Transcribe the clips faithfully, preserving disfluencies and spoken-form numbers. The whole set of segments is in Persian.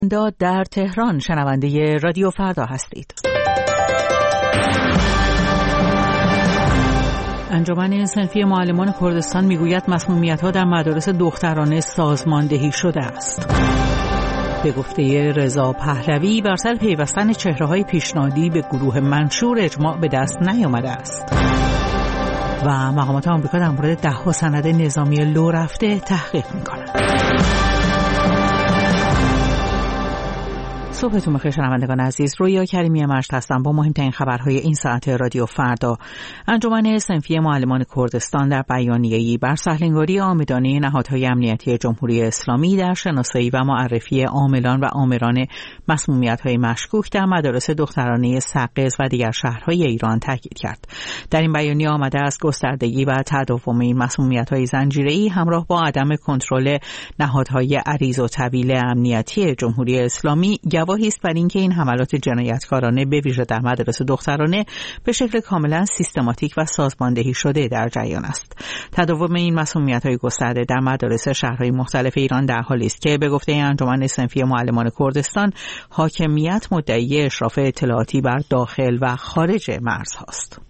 داد در تهران شنونده رادیو فردا هستید. انجمن صنفی معلمان کردستان میگوید مسمومیت‌ها در مدارس دخترانه سازماندهی شده است. به گفته رضا پهلوی بر سر پیوستن چهره‌های پیشنهادی به گروه منشور اجماع به دست نیامده است. و مقامات آمریکا در مورد ده‌ها سند نظامی لو رفته تحقیق می‌کنند. صبحتون بخیر شنوندگان عزیز، رویا کریمی مشت هستم با مهمترین خبرهای این ساعت رادیو فردا. انجمن صنفی معلمان کردستان در بیانیه‌ای بر سهل‌انگاری عامدانه نهادهای امنیتی جمهوری اسلامی در شناسایی و معرفی عاملان و آمران مسمومیت‌های مشکوک در مدارس دخترانه سقز و دیگر شهرهای ایران تاکید کرد. در این بیانیه آمده است گستردگی و تداوم این مسمومیت‌های زنجیره‌ای همراه با عدم کنترل نهادهای عریض و طویل امنیتی جمهوری اسلامی گواهی است بر اینکه این حملات جنایتکارانه به ویژه در مدارس دخترانه به شکل کاملا سیستماتیک و سازماندهی شده در جریان است. تداوم این مسمومیت‌های گسترده در مدارس شهرهای مختلف ایران در حالی است که به گفته انجمن صنفی معلمان کردستان حاکمیت مدعی اشراف اطلاعاتی بر داخل و خارج مرزهاست.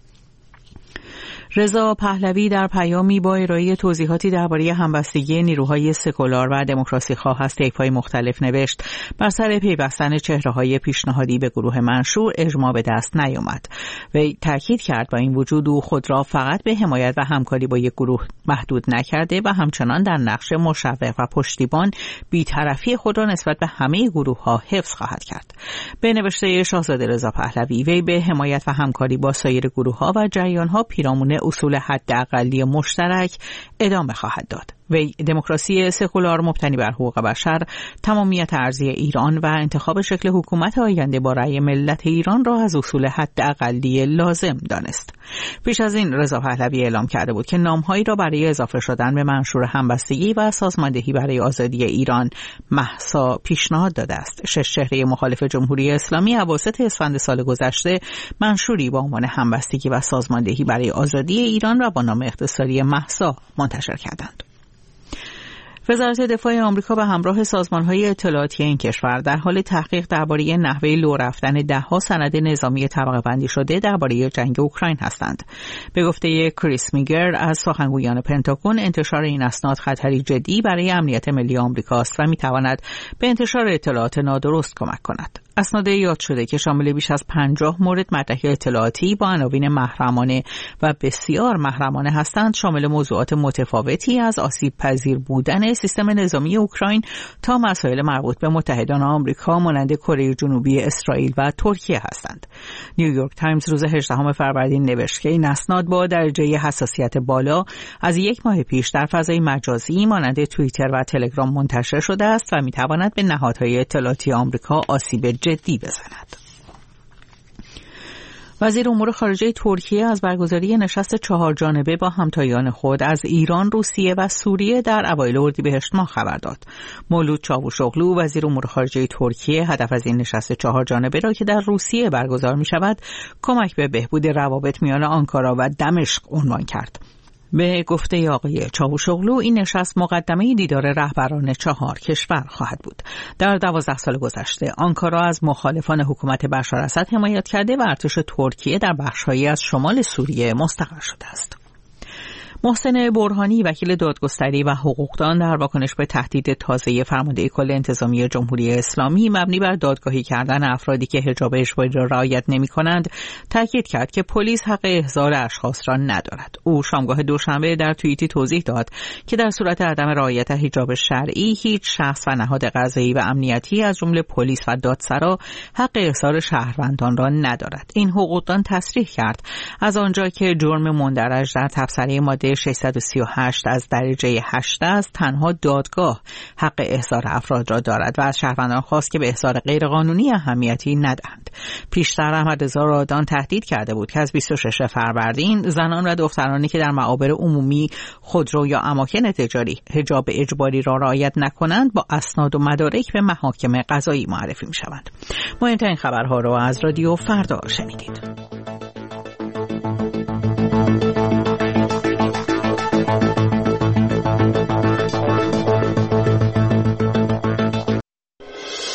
رضا پهلوی در پیامی با ارائه توضیحاتی درباره همبستگی نیروهای سکولار و دموکراسی خواه از طیف‌های مختلف نوشت بر سر پیوستن چهره‌های پیشنهادی به گروه منشور اجماع به دست نیامد. وی تاکید کرد با این وجود او خود را فقط به حمایت و همکاری با یک گروه محدود نکرده و همچنان در نقش مشوق و پشتیبان بی‌طرفی خود را نسبت به همه گروه‌ها حفظ خواهد کرد. به نوشته شاهزاده رضا پهلوی وی به حمایت و همکاری با سایر گروه‌ها و جریان‌ها پیرامون اصول حداقلی مشترک ادامه خواهد داد. وی دموکراسی سکولار مبتنی بر حقوق بشر، تمامیت ارضی ایران و انتخاب شکل حکومت آینده با رأی ملت ایران را از اصول حداقلی لازم دانست. پیش از این رضا پهلوی اعلام کرده بود که نامهایی را برای اضافه شدن به منشور همبستگی و سازماندهی برای آزادی ایران مهسا پیشنهاد داده است. شش چهره مخالف جمهوری اسلامی اواسط اسفند سال گذشته منشوری با عنوان همبستگی و سازماندهی برای آزادی ایران و با نام اختصاری مهسا منتشر کردند. وزارت دفاع آمریکا به همراه سازمان‌های اطلاعاتی این کشور در حال تحقیق درباره نحوه لو رفتن ده‌ها سند نظامی طبقه بندی شده درباره جنگ اوکراین هستند. به گفته کریس میگر از سخنگویان پنتاگون انتشار این اسناد خطری جدی برای امنیت ملی آمریکاست و می‌تواند به انتشار اطلاعات نادرست کمک کند. اسناد یاد شده که شامل بیش از پنجاه مورد مدرک اطلاعاتی با عناوین محرمانه و بسیار محرمانه هستند، شامل موضوعات متفاوتی از آسیب پذیر بودن سیستم نظامی اوکراین تا مسائل مربوط به متحدان آمریکا مانند کره جنوبی، اسرائیل و ترکیه هستند. نیویورک تایمز روز هجدهم فروردین نوشت که این اسناد با درجه حساسیت بالا از یک ماه پیش در فضای مجازی مانند توییتر و تلگرام منتشر شده است و می‌تواند به نهادهای اطلاعاتی آمریکا آسیب جدی بزند. وزیر امور خارجه ترکیه از برگزاری نشست چهار جانبه با همتایان خود از ایران، روسیه و سوریه در اوایل اردیبهشت ماه خبر داد. مولود چاوشوغلو وزیر امور خارجه ترکیه هدف از این نشست چهار جانبه را که در روسیه برگزار می شود کمک به بهبود روابط میان آنکارا و دمشق عنوان کرد. به گفته آقای چاوشوغلو این نشست مقدمه دیدار رهبران چهار کشور خواهد بود. در دوازده سال گذشته آنکارا از مخالفان حکومت بشار اسد حمایت کرده و ارتش ترکیه در بخش‌هایی از شمال سوریه مستقر شده است. محسن برهانی وکیل دادگستری و حقوقدان در واکنش به تهدید تازه فرمانده کل انتظامی جمهوری اسلامی مبنی بر دادگاهی کردن افرادی که حجاب اجباری را رعایت نمی‌کنند تاکید کرد که پلیس حق احضار اشخاص را ندارد. او شامگاه دوشنبه در توییتی توضیح داد که در صورت عدم رعایت حجاب شرعی هیچ شخص و نهاد قضایی و امنیتی از جمله پلیس و دادسرا حق احضار شهروندان را ندارد. این حقوقدان تصریح کرد از آنجا که جرم مندرج در تبصره ماده ششصد و سی و هشت از درجه هشت است، تنها دادگاه حق احضار افراد را دارد و از شهروندان خواست که به احضار غیرقانونی اهمیتی ندهند. پیشتر احمدرضا رادان تهدید کرده بود که از بیست و ششم فروردین زنان و دخترانی که در معابر عمومی، خودرو یا اماکن تجاری حجاب اجباری را رعایت نکنند با اسناد و مدارک به محاکم قضایی معرفی می‌شوند. مهمترین خبرها را از رادیو فردا شنیدید.